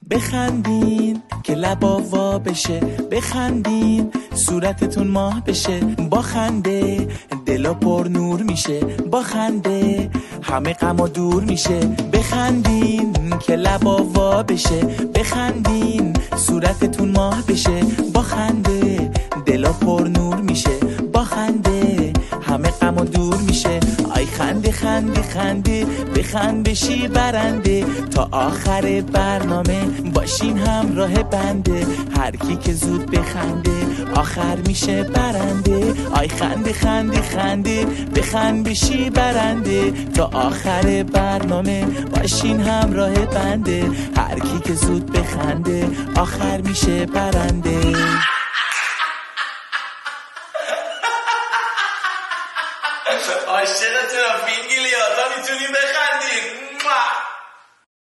بخندین که لبا وا بشه، بخندین صورتتون ماه بشه. با خنده دلا پر نور میشه، با خنده همه غما دور میشه. بخندین که لبا وا بشه، بخندین صورتتون ماه بشه. با خنده دلا پر نور میشه، با خنده همه غما دور میشه. آی خنده خنده خنده بخند بشی برنده، تا آخر برنامه باشین همراه بنده. هر کی که زود بخنده آخر میشه برنده. آی خنده خنده خنده بخند بشی برنده، تا آخر برنامه باشین همراه بنده. هر کی که زود بخنده آخر میشه برنده.